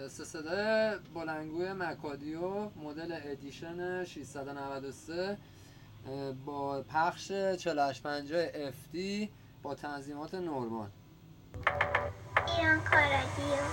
تست صدای بلندگوی مکادیو مدل ادیشن 693 با پخش 4850 FD با تنظیمات نورمال. ایران کارادیو.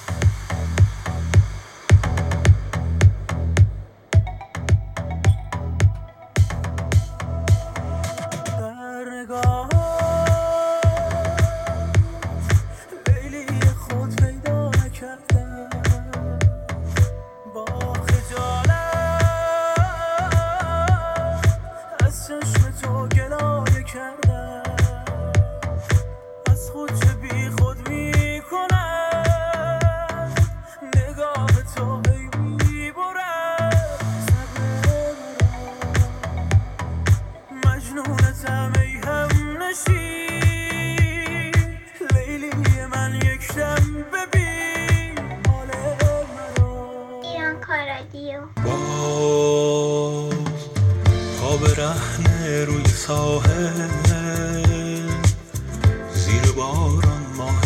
خواب رهنه روی ساحل زیر باران ماه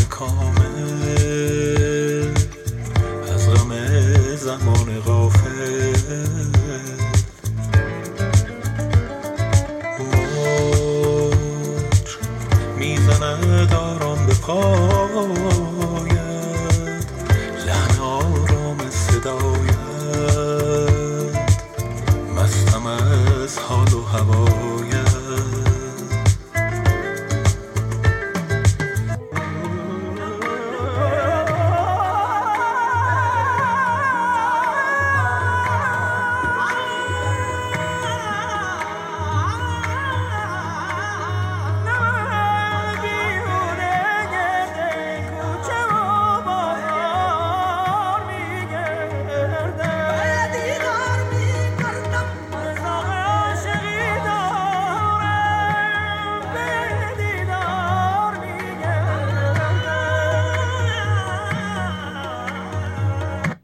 کامل از غم زمان غافل موج میزند آرام به پایت لحن آرام صدایت مستم از حال و هوا